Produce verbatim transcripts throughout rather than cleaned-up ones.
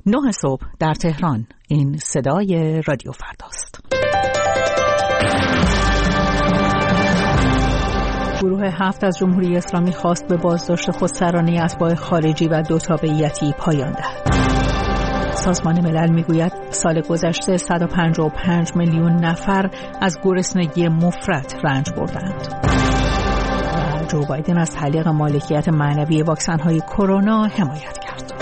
نه صبح در تهران. این صدای رادیو فرداست. گروه هفت از جمهوری اسلامی خواست به بازداشت خودسرانه اتباع خارجی و دو تابعیتی پایان دهد. سازمان ملل میگوید سال گذشته صد و پنجاه و پنج میلیون نفر از گرسنگی مفرط رنج بردند. و جو بایدن از تعلیق مالکیت معنوی واکسن‌های کرونا حمایت کرد.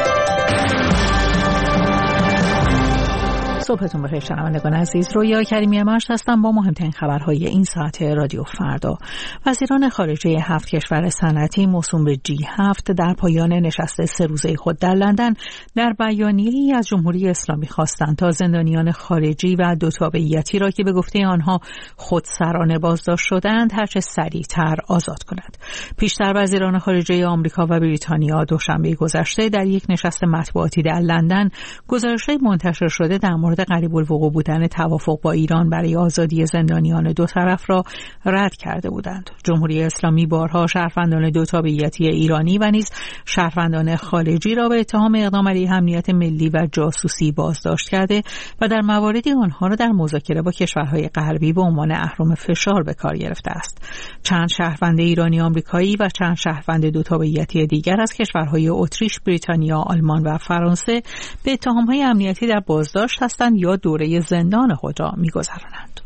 صبحتون بخیر شنوندگان عزیز، رویا کریمی مرش هستم با مهمترین خبرهای این ساعت رادیو فردا. وزیران خارجه هفت کشور صنعتی موسوم به جی هفت در پایان نشست سه روزه خود در لندن در بیانیه‌ای از جمهوری اسلامی خواستند تا زندانیان خارجی و دو تابعیتی را که به گفته آنها خودسرانه بازداشت شدند هرچه سریعتر آزاد کند. پیشتر وزیران خارجه آمریکا و بریتانیا دوشنبه گذشته در یک نشست مطبوعاتی در لندن گزارش‌های منتشر شده در مورد قریب الوقوع بودن توافق با ایران برای آزادی زندانیان دو طرف را رد کرده بودند. جمهوری اسلامی بارها شهروندان دو تابعیتی ایرانی و نیز شهروندان خارجی را به اتهام اقدام علیه امنیت ملی و جاسوسی بازداشت کرده و در مواردی آنها را در مذاکره با کشورهای غربی به عنوان اهرم فشار به کار گرفته است. چند شهروند ایرانی آمریکایی و چند شهروند دو تابعیتی دیگر از کشورهای اتریش، بریتانیا، آلمان و فرانسه به اتهام‌های امنیتی در بازداشت هستند یا دوره زندان خود را می‌گذرانند.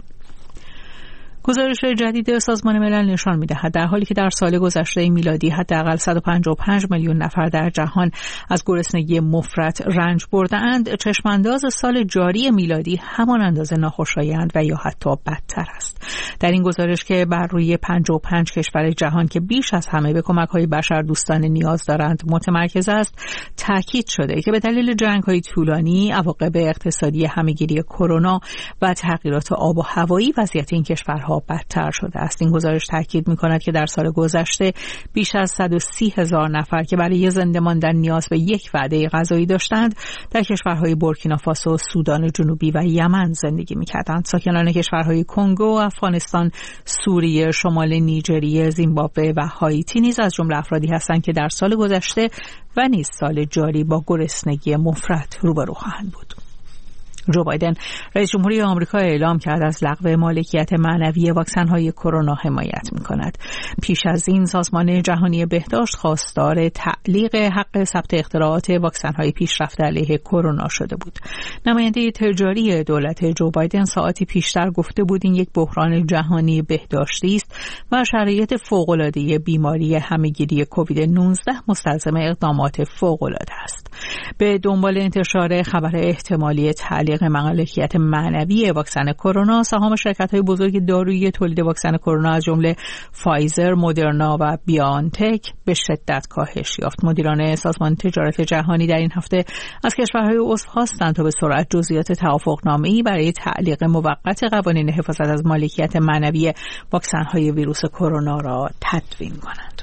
گزارش جدید سازمان ملل نشان می‌دهد در حالی که در سال گذشته میلادی حداقل صد و پنجاه و پنج میلیون نفر در جهان از گرسنگی مفرط رنج برده‌اند، چشمانداز سال جاری میلادی همان اندازه ناخوشایند و یا حتی بدتر است. در این گزارش که بر روی پنجاه و پنج کشور جهان که بیش از همه به کمک‌های بشردوستانه نیاز دارند متمرکز است، تاکید شده که به دلیل جنگ‌های طولانی، عواقب اقتصادی همه‌گیری کرونا و تغییرات آب و هوایی وضعیت این کشورها بدتر شده است. این گزارش تاکید می‌کند که در سال گذشته بیش از صد و سی هزار نفر که برای زنده ماندن نیاز به یک وعده غذایی داشتند در کشورهای بورکینافاسو، سودان جنوبی و یمن زندگی می‌کردند. ساکنان کشورهای کنگو، افغانستان، سوریه، شمال نیجریه، زیمبابوه و هایتی نیز از جمله افرادی هستند که در سال گذشته و نیز سال جاری با گرسنگی مفرط روبرو خواهند بود. جو بایدن رئیس جمهوری آمریکا اعلام کرد از لغو مالکیت معنوی واکسن‌های کرونا حمایت می‌کند. پیش از این سازمان جهانی بهداشت خواستار تعلیق حق ثبت اختراعات واکسن‌های پیشرفته علیه کرونا شده بود. نماینده تجاری دولت جو بایدن ساعتی پیشتر گفته بود این یک بحران جهانی بهداشتی است و شرایط فوق‌العاده بیماری همه‌گیری کووید نوزده مستلزم اقدامات فوق‌العاده است. به دنبال انتشار خبر احتمالی تعلیق مالکیت معنوی واکسن کرونا، سهام شرکت‌های بزرگ دارویی تولید واکسن کرونا از جمله فایزر، مدرنا و بیانتک به شدت کاهش یافت. مدیران سازمان تجارت جهانی در این هفته از کشورهای عضو خواستند تا به سرعت جزئیات توافقنامه‌ای برای تعلیق موقت قوانین حفاظت از مالکیت معنوی واکسن‌های ویروس کرونا را تدوین کنند.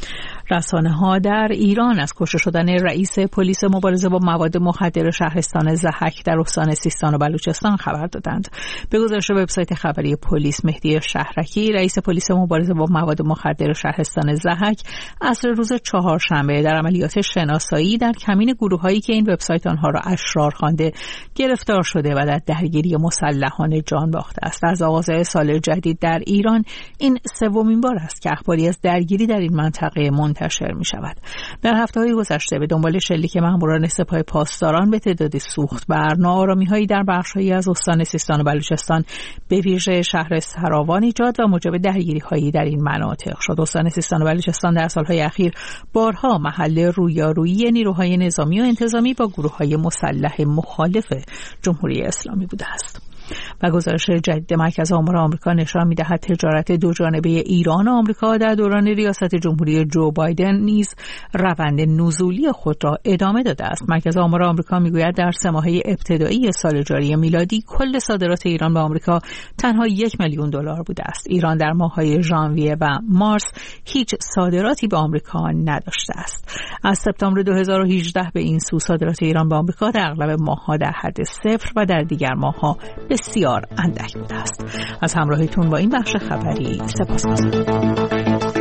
رسانه‌ها در ایران از کشته شدن رئیس پلیس مبارزه با مواد مخدر شهرستان ضحک در استان سیستان و بلوچستان خبر دادند. به گزارش وبسایت خبری پلیس، مهدی شهرکی، رئیس پلیس مبارزه با مواد مخدر شهرستان ضحک، عصر روز چهارشنبه در عملیات شناسایی در کمین گروهایی که این وبسایت آنها را اشرار خوانده گرفتار شده و در درگیری مسلحانه جان باخته است. از آغاز سال جدید در ایران این سومین بار است که اخباری از درگیری در این منطقه منتشر می شود. در هفته‌های گذشته به دنبال شلیک ماموران سپاه پاسداران به تعدادی سوخت بر ناآرامی‌هایی در بخش‌هایی از استان سیستان و بلوچستان به ویژه شهر سراوان ایجاد و موجب درگیری‌هایی در این مناطق شد. استان سیستان و بلوچستان در سال‌های اخیر بارها محل رویارویی نیروهای نظامی و انتظامی با گروه‌های مسلح مخالف جمهوری اسلامی بوده است. و گزارش جدید مرکز آمار آمریکا نشان می‌دهد تجارت دوجانبه ایران و آمریکا در دوران ریاست جمهوری جو بایدن نیز روند نزولی خود را ادامه داده است. مرکز آمار آمریکا می‌گوید در سه ماهه ابتدایی سال جاری میلادی کل صادرات ایران به آمریکا تنها یک میلیون دلار بوده است. ایران در ماه‌های ژانویه و مارس هیچ صادراتی به آمریکا نداشته است. از سپتامبر دو هزار و هجده به این سو صادرات ایران به آمریکا در اغلب ماه‌ها در حد صفر و در دیگر ماه‌ها بسیار اندک بوده است. از همراهیتون با این بخش خبری سپاسگزارم.